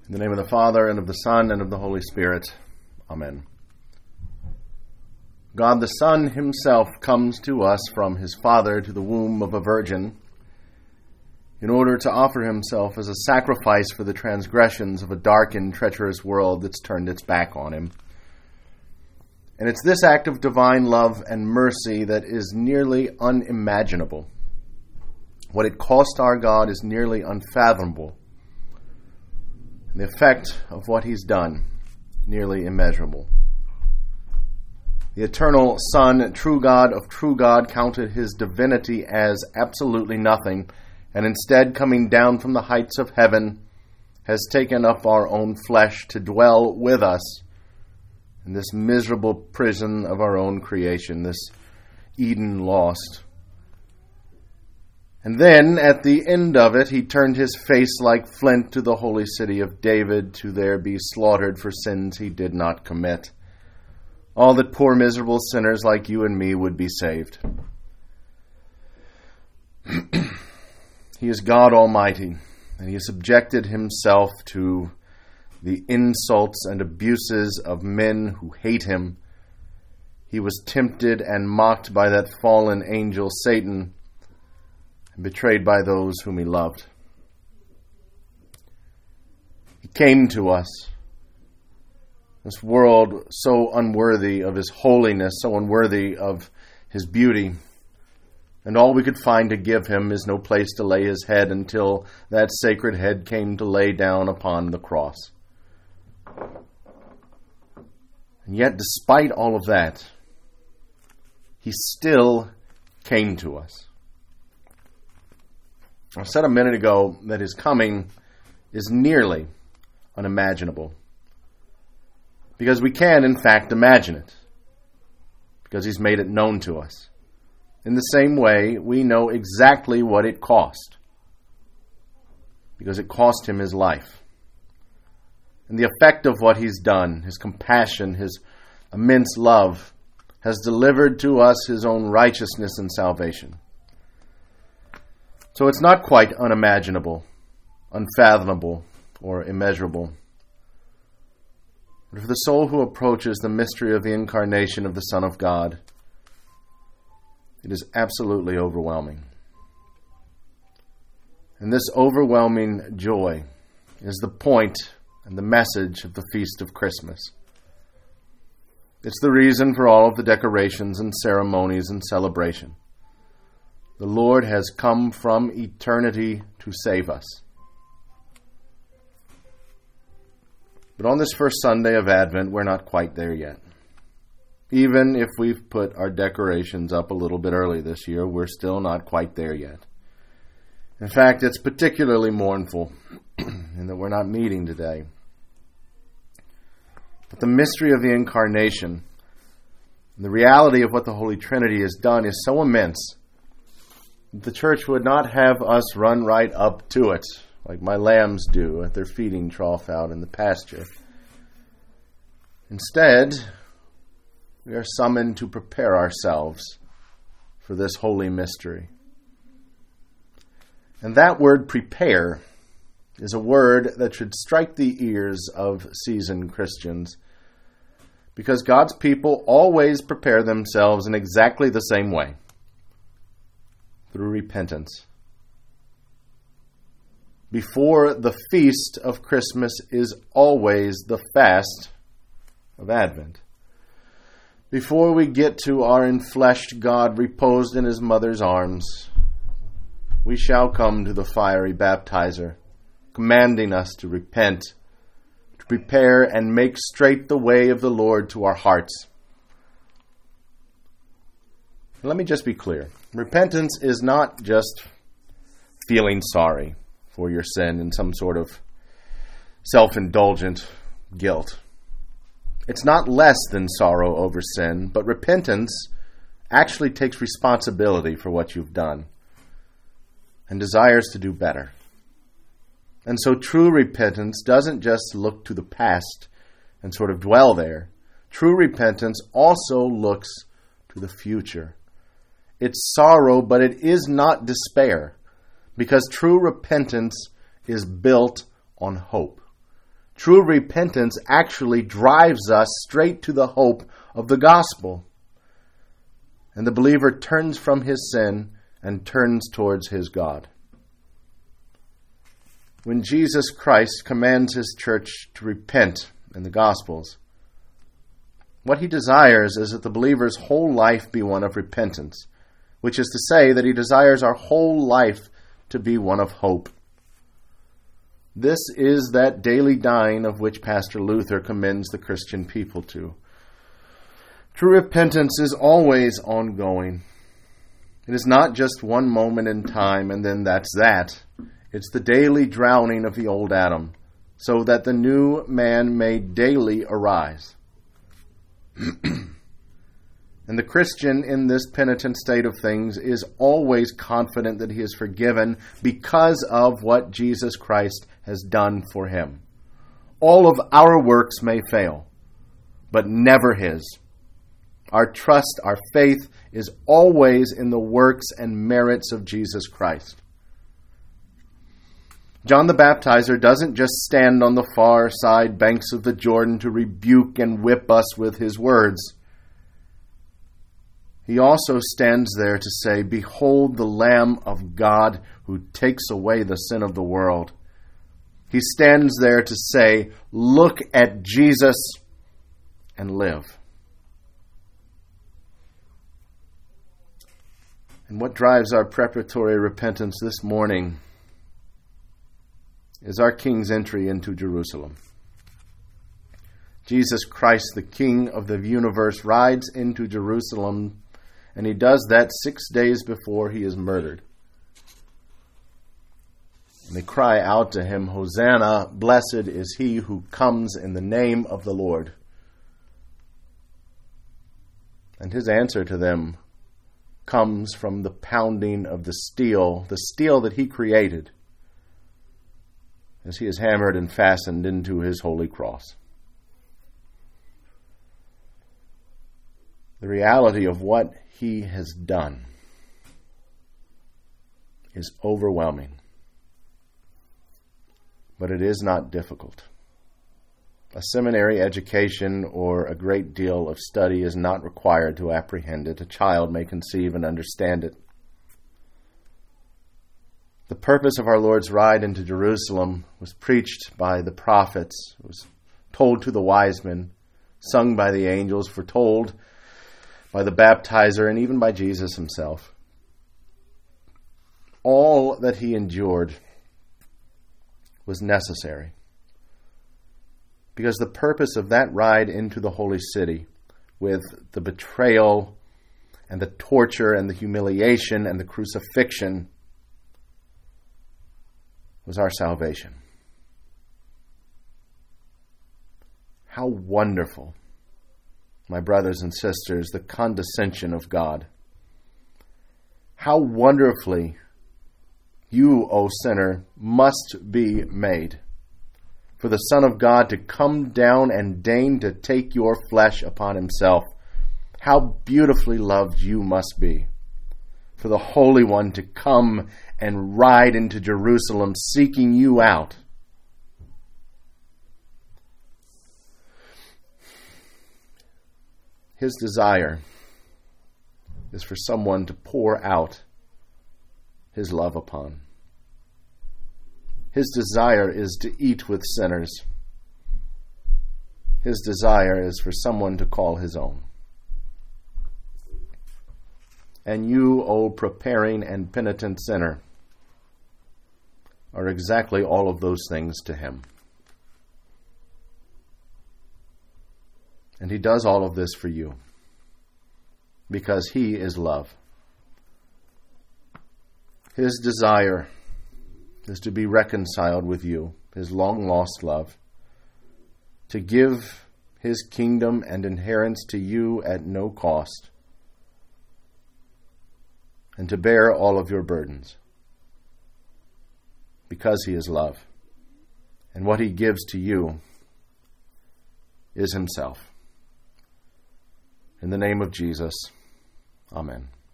In the name of the Father, and of the Son, and of the Holy Spirit. Amen. God the Son himself comes to us from his Father to the womb of a virgin in order to offer himself as a sacrifice for the transgressions of a dark and treacherous world that's turned its back on him. And it's this act of divine love and mercy that is nearly unimaginable. What it cost our God is nearly unfathomable. The effect of what he's done, nearly immeasurable. The eternal Son, true God of true God, counted his divinity as absolutely nothing, and instead, coming down from the heights of heaven, has taken up our own flesh to dwell with us in this miserable prison of our own creation, this Eden lost. And then, at the end of it, he turned his face like flint to the holy city of David, to there be slaughtered for sins he did not commit. All that poor miserable sinners like you and me would be saved. He is God Almighty, and he has subjected himself to the insults and abuses of men who hate him. He was tempted and mocked by that fallen angel Satan, and betrayed by those whom he loved. He came to us, this world so unworthy of his holiness, so unworthy of his beauty, and all we could find to give him is no place to lay his head until that sacred head came to lay down upon the cross. And yet, despite all of that, he still came to us. I said a minute ago that his coming is nearly unimaginable. Because we can, in fact, imagine it. Because he's made it known to us. In the same way, we know exactly what it cost. Because it cost him his life. And the effect of what he's done, his compassion, his immense love, has delivered to us his own righteousness and salvation. So it's not quite unimaginable, unfathomable, or immeasurable. But for the soul who approaches the mystery of the incarnation of the Son of God, it is absolutely overwhelming. And this overwhelming joy is the point and the message of the Feast of Christmas. It's the reason for all of the decorations and ceremonies and celebration. The Lord has come from eternity to save us. But on this first Sunday of Advent, we're not quite there yet. Even if we've put our decorations up a little bit early this year, we're still not quite there yet. In fact, it's particularly mournful in that we're not meeting today. But the mystery of the Incarnation, the reality of what the Holy Trinity has done is so immense, the church would not have us run right up to it, like my lambs do at their feeding trough out in the pasture. Instead, we are summoned to prepare ourselves for this holy mystery. And that word prepare is a word that should strike the ears of seasoned Christians, because God's people always prepare themselves in exactly the same way. Through repentance. Before the feast of Christmas is always the fast of Advent. Before we get to our enfleshed God reposed in his mother's arms, we shall come to the fiery baptizer, commanding us to repent, to prepare and make straight the way of the Lord to our hearts. Let me just be clear. Repentance is not just feeling sorry for your sin in some sort of self-indulgent guilt. It's not less than sorrow over sin, but repentance actually takes responsibility for what you've done and desires to do better. And so true repentance doesn't just look to the past and sort of dwell there. True repentance also looks to the future. It's sorrow, but it is not despair, because true repentance is built on hope. True repentance actually drives us straight to the hope of the gospel. And the believer turns from his sin and turns towards his God. When Jesus Christ commands his church to repent in the Gospels, what he desires is that the believer's whole life be one of repentance, which is to say that he desires our whole life to be one of hope. This is that daily dying of which Pastor Luther commends the Christian people to. True repentance is always ongoing. It is not just one moment in time and then that's that. It's the daily drowning of the old Adam, so that the new man may daily arise. And the Christian in this penitent state of things is always confident that he is forgiven because of what Jesus Christ has done for him. All of our works may fail, but never his. Our trust, our faith is always in the works and merits of Jesus Christ. John the Baptizer doesn't just stand on the far side banks of the Jordan to rebuke and whip us with his words. He also stands there to say, "Behold the Lamb of God who takes away the sin of the world." He stands there to say, "Look at Jesus and live." And what drives our preparatory repentance this morning is our King's entry into Jerusalem. Jesus Christ, the King of the universe, rides into Jerusalem, and he does that 6 days before he is murdered. And they cry out to him, "Hosanna, blessed is he who comes in the name of the Lord." And his answer to them comes from the pounding of the steel that he created, as he is hammered and fastened into his holy cross. The reality of what he has done is overwhelming, but it is not difficult. A seminary education or a great deal of study is not required to apprehend it. A child may conceive and understand it. The purpose of our Lord's ride into Jerusalem was preached by the prophets, was told to the wise men, sung by the angels, foretold by the baptizer, and even by Jesus himself. All that he endured was necessary, because the purpose of that ride into the holy city, with the betrayal and the torture and the humiliation and the crucifixion, was our salvation. How wonderful, my brothers and sisters, the condescension of God. How wonderfully you, O sinner, must be made, for the Son of God to come down and deign to take your flesh upon himself. How beautifully loved you must be, for the Holy One to come and ride into Jerusalem seeking you out. His desire is for someone to pour out his love upon. His desire is to eat with sinners. His desire is for someone to call his own. And you, O preparing and penitent sinner, are exactly all of those things to him. And he does all of this for you, because he is love. His desire is to be reconciled with you, his long-lost love, to give his kingdom and inheritance to you at no cost, and to bear all of your burdens, because he is love. And what he gives to you is himself. In the name of Jesus, amen.